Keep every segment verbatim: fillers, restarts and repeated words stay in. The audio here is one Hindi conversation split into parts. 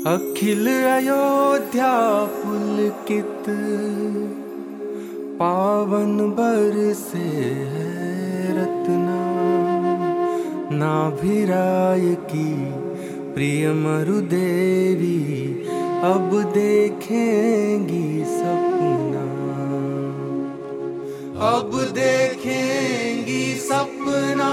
अखिल अयोध्या पुलकित पावन बरसे है रत्ना, नाभिराय की प्रिय मरुदेवी अब देखेंगी सपना, अब देखेंगी सपना।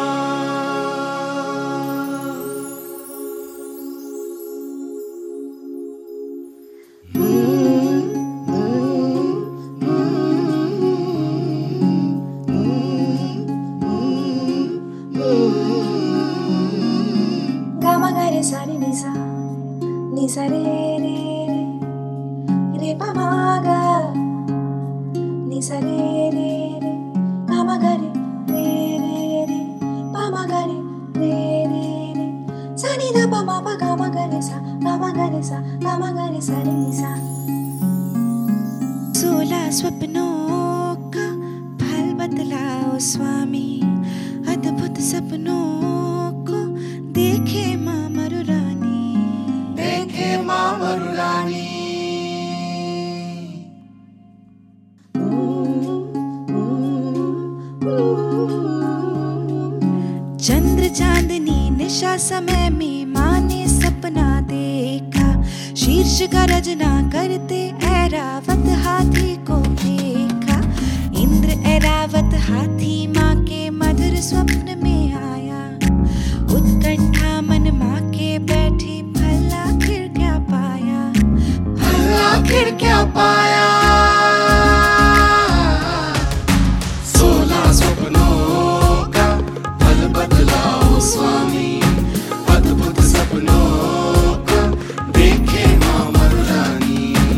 Gama gare sari nisa, nisa re re re, re pa ma ga, nisa re re re, gama gare re re re, pa ma gare re re re, sa ni da pa ma pa gama gare sa, gama gare sa, gama gare sari nisa। सोलह स्वप्नों का फल बतलाओ स्वामी, अद्भुत सपनों को देखे माँ मरुरानी, देखे माँ मरुरानी। चंद्र चांदनी निशा समय में माँ ने सपना देखा, शीर्ष गर्जना करते ऐरावत हाथी को देखा। इंद्र ऐरावत हाथी माँ के मधुर स्वप्न में आया, उत्कंठा मन माँ के बैठी फल आखिर क्या पाया, फल आखिर क्या पाया। सोलह स्वप्नों का फल बतलाओ स्वामी, अद्भुत सपनों को देखे माँ मरुरानी।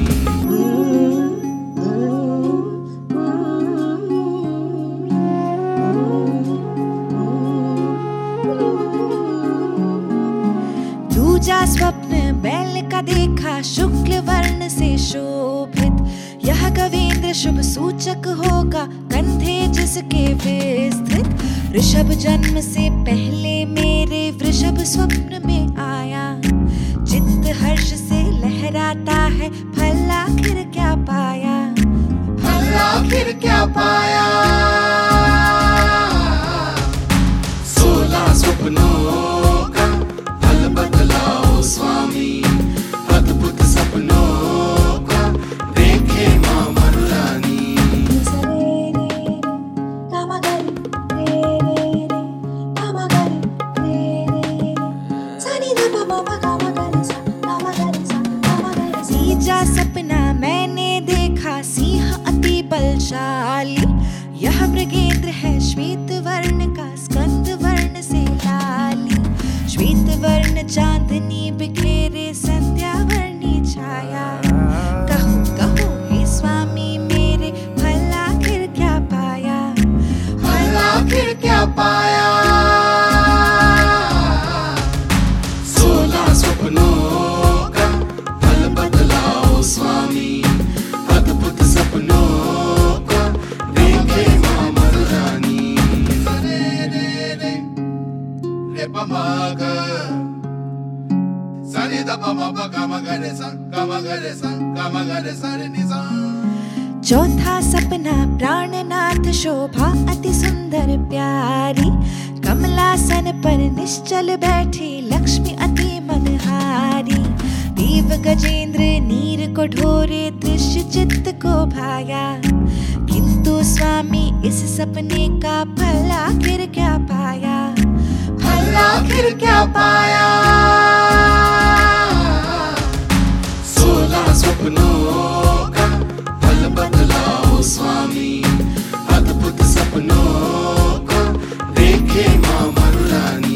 दूजा स्वप्न बैल का देखा, शुक्ल वर्ण से शोभित, यह गवेंद्र शुभ सूचक होगा, कंधे जिसके विस्तृत। ऋषभ जन्म से पहले मेरे वृषभ स्वप्न में आया, चित्त हर्ष से लहराता है, फल आखिर क्या पाया, फल आखिर क्या पाया। सोलह स्वप्नों का फल बतलाओ स्वामी, अद्भुत सपनों को देखे माँ मरुरानी। तीजा सपना मैंने देखा, सिंह अति बलशाली, यह मृगेंद्र है श्वेत वर्ण का, स्कंद वर्ण से लाली। श्वेत वर्ण चांदनी बिखेरे, संध्या वर्णी छाया, कहो कहो हे स्वामी मेरे, फल आखिर क्या पाया, फल आखिर क्या पाया। सोलह स्वप्नों का फल बतलाओ स्वामी, अद्भुत सपनों को देखे माँ मरुरानी। रे रे रे रे प म ग, सा नि द प म प ग म ग रे सा, ग म ग रे सा, ग म ग रे सा रे नि सा। चौथा सपना प्राणनाथ शोभा अति सुंदर प्यारी, कमलासन पर निश्चल बैठी लक्ष्मी अति मनहारी। देव गजेंद्र नीर को ढोरे, दृश्य चित्त को भाया, किंतु स्वामी इस सपने का फल आखिर क्या पाया, फल आखिर क्या पाया। सोलह स्वप्नों का फल बतलाओ स्वामी, अद्भुत सपनों को देखे माँ मरुरानी।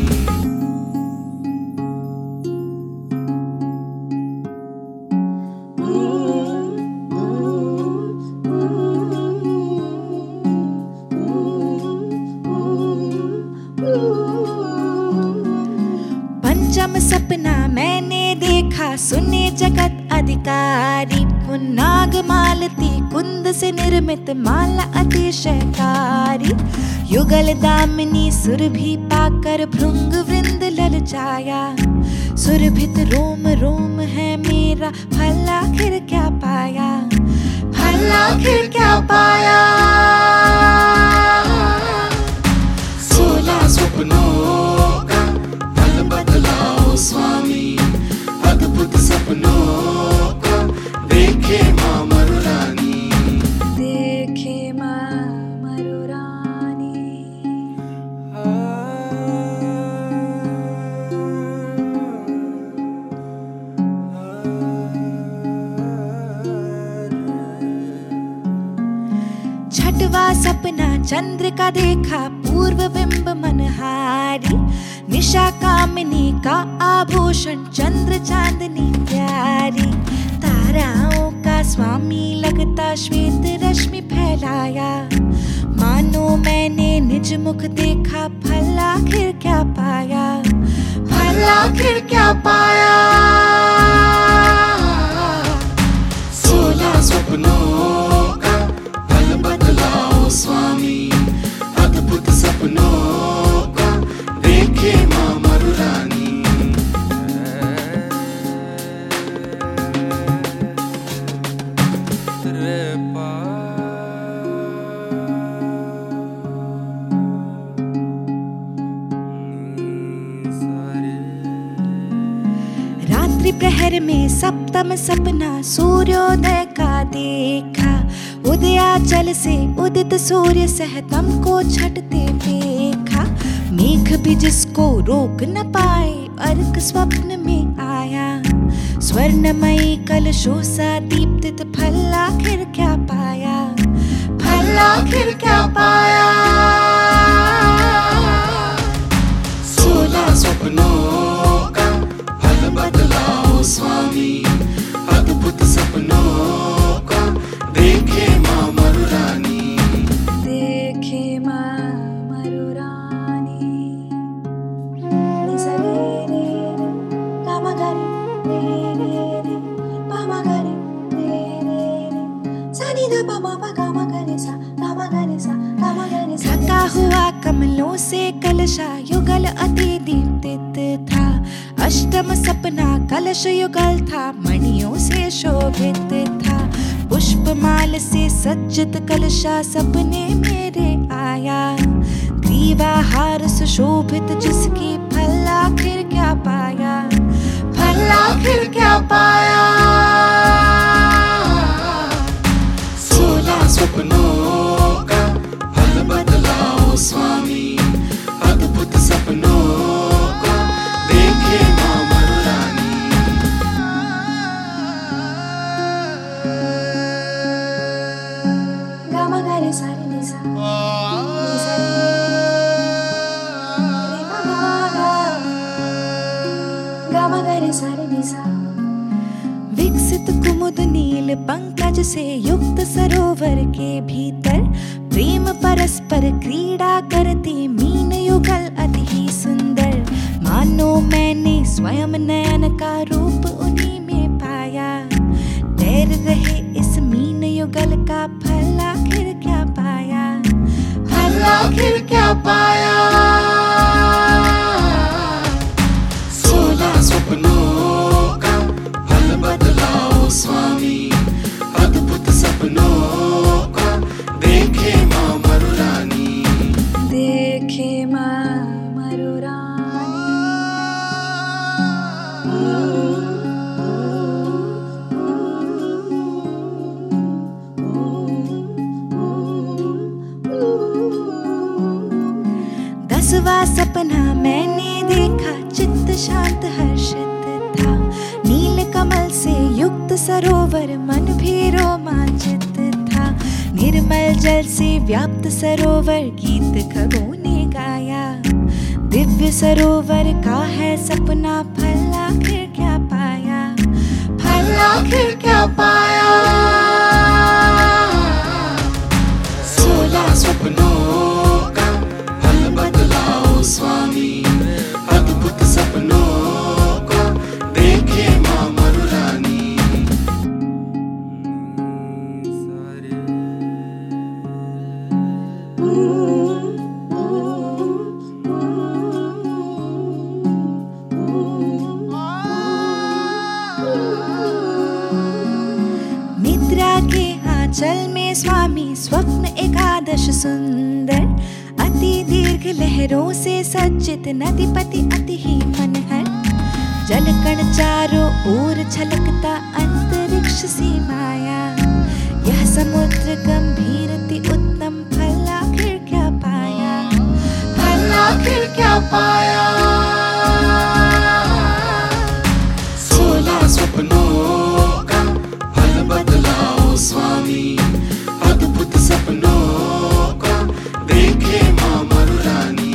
पंचम सपना मैंने देखा, सुने जगत अधिकारी, पुन्नाग मालती कुंद से निर्मित माला अतिशयकारी। युगल दामिनी सुरभि पाकर भृंग वृंद लल लल जाया। सुरभित रोम रोम है मेरा, फल आखिर क्या पाया, फल आखिर क्या पाया। सोलह सपनों का फल बतलाओ स्वामी, अद्भुत सपनों को देखे माँ मरुरानी, देखे माँ मरुरानी। छठवा सपना चंद्र का देखा, पूर्व बिंब मनहारी। निशा कामिनी का आभूषण, चंद्र चांदनी प्यारी। ताराओं का स्वामी लगता, श्वेत रश्मि फैलाया। मानो मैंने निज मुख देखा, फल आखिर क्या पाया, फल आखिर क्या पाया। सोलह सपनों का फल बतलाओ स्वामी, अद्भुत सपनों को देखे माँ मरुरानी। रात्रि प्रहर में सप्तम सपना, सूर्योदय का देखा। उदयाचल से उदित सूर्य सहतम को छटते देखा। मेघ भी जिसको रोक न पाए, अर्क स्वप्न में आया। स्वर्णमयी कलशों सा दीप्तित, फल आखिर क्या पाया, फल आखिर क्या पाया। सोलह सपनों का फल बतलाओ स्वामी, अद्भुत सपनों को देखे माँ मरुरानी, देखे माँ मरुरानी। निसा रे रे रे, गा मा गा रे, रे रे रे, पा मा गा रे, रे रे रे, सा नी धा पा मा पा गा मा गा रे सा, गा मा गा रे सा, गा मा गा रे सा। ढका हुआ कमलों से कलशा, युगल अति दीप्तित था। अष्टम सपना कलश युगल था, मणियों से शोभित था। पुष्पमाल से सज्जित कलशा सपने मेरे आया। ग्रीवा हार सुशोभित जिसकी, फल आखिर क्या पाया, फल आखिर क्या पाया। सोलह सपनों का फल बतलाओ स्वामी, अद्भुत सपनों को देखे माँ मरुरानी। गा मा गा रे सा रे नि सा, नि सा रे रे पा मा गा, गा मा गा रे सा रे नि सा। विकसित कुमुद नील पंकज से युक्त सरोवर के भीतर, प्रेम परस्पर क्रीड़ा करती मीन युगल अति ही सुंदर। मानो मैंने स्वयं नयन का रूप उन्हीं में पाया। तैर रहे इस मीन युगल का, फल आखिर क्या पाया, फल आखिर क्या पाया। सोलह सपनों का फल बतलाओ स्वामी, अद्भुत सपनों को देखे माँ मरुरानी, देखे माँ मरुरानी। दसवां सपना मैंने देखा, चित्त शांत हर्षित था। नील कमल से युक्त सरोवर, मन भी रोमांचित था। निर्मल जल से व्याप्त सरोवर, गीत खगों ने गाया। दिव्य सरोवर का है सपना, फल आखिर क्या पाया, फल आखिर क्या पाया। सोलह सपनों का फल बतलाओ स्वामी, अद्भुत सपनों को देखे माँ मरुरानी। दश सुंदर, अति दीर्घ लहरों से सज्जित नदीपति अति ही मनहर। जलकण चारों ओर छलकता अंतरिक्ष सी माया, यह समुद्र गंभीर अति उत्तम, फल आखिर क्या पाया, फल आखिर क्या पाया। सोलह सपनों का फल बदलाओ स्वामी, अद्भुत सपनों को देखे माँ मरुरानी।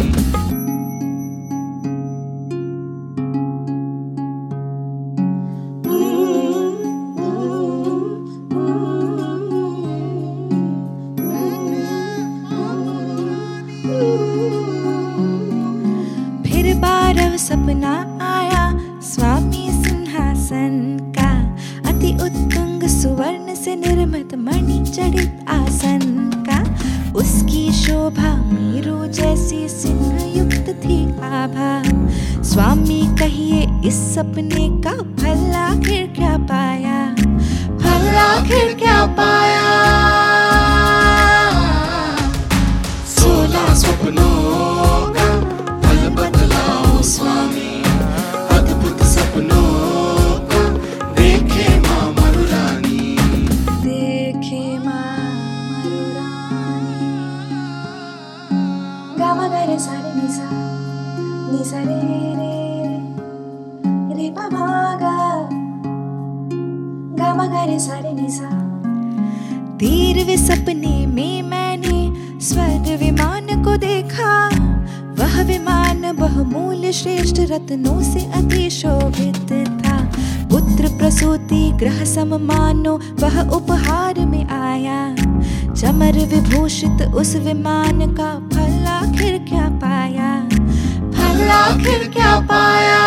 फिर बारह सपना आया स्वामी सिंहासन का, अति उत्तुंग सुवर्ण से निर्मित मणि जड़ित आसन का। उसकी शोभा मेरु जैसी सिंह युक्त थी आभा। स्वामी कहिए इस सपने का फल आखिर क्या पाया, फल आखिर क्या पाया। सोलह सपनों का फल बदलाओ स्वामी, अद्भुत सपनों को देखे माँ मरुरानी। देखे माँ मरुरानी। गा मा गा रे सा रे नि सा, नि सा रे रे रे, रे पा मा गा, गा मा गा रे सा रे नि सा। तेरहवें सपने में मैंने स्वर्ग विमान को देखा, वह विमान बहुमूल्य श्रेष्ठ रत्नों से अति शोभित था। पुत्र प्रसूति ग्रह सम मानो वह उपहार में आया, चमर विभूषित उस विमान का फल आखिर क्या पाया, फल आखिर क्या पाया।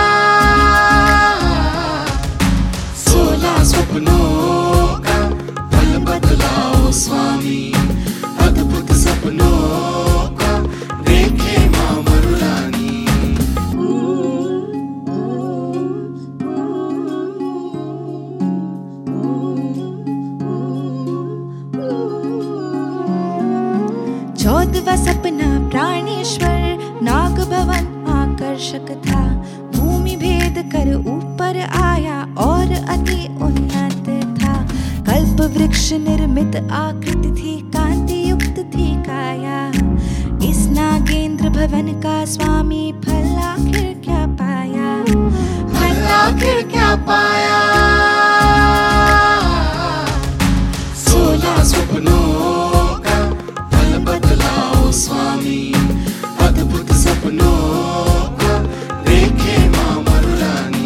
सोलह सपनों का फल बदलाओ स्वामी, अद्भुत सपनों को देखे माँ मरुरानी। चौदहवां सपना प्राणेश्वर नाग भवन आकर्षक था। भूमि भेद कर ऊपर आया और अति उन्नत था। कल्प वृक्ष निर्मित आकृति थी, कांति युक्त थी काया। इस नागेंद्र भवन का स्वामी फल आखिर क्या पाया, फल आखिर क्या पाया। सोलह सपनों का फल बदलाओ स्वामी, अद्भुत सपनों को देखे माँ मरुरानी।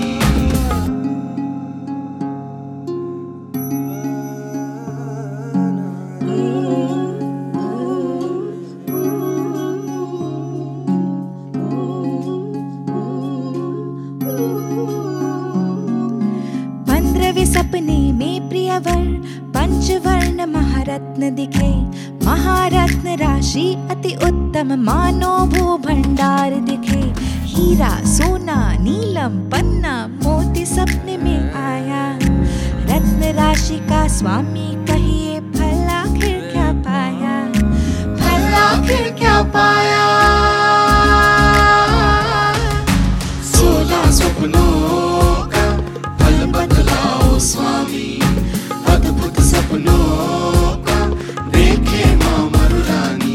पंद्रहवें सपने में प्रियवर पंचवर्ण महारत्न दिखे। महारत्न राशि अति उत्तम मानो भू भंडार दिखे। हीरा सोना नीलम पन्ना मोती सपने में आया। रत्न राशि का स्वामी कहिए फल आखिर क्या पाया, फल आखिर क्या पाया। सोलह सपनों का फल बदलाओ स्वामी, अद्भुत सपनों को देखे माँ मरुरानी।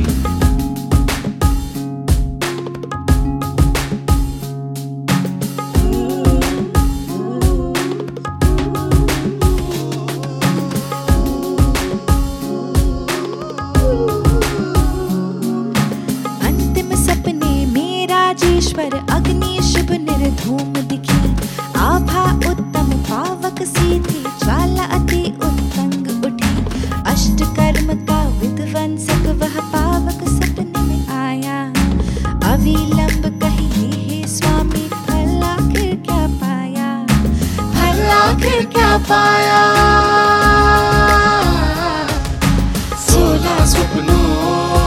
अंतिम सपने में राजेश्वर अग्नि शुभ निर्धूम दिखी। आभा उत्तम पावक सी थी, ज्वाला अति उत्तंग उठी। अष्ट कर्म का विध्वंसक वह पावक सपने में आया। अविलंब कहिए हे स्वामी फल आखिर क्या पाया, फल आखिर क्या पाया। सोलह सपनों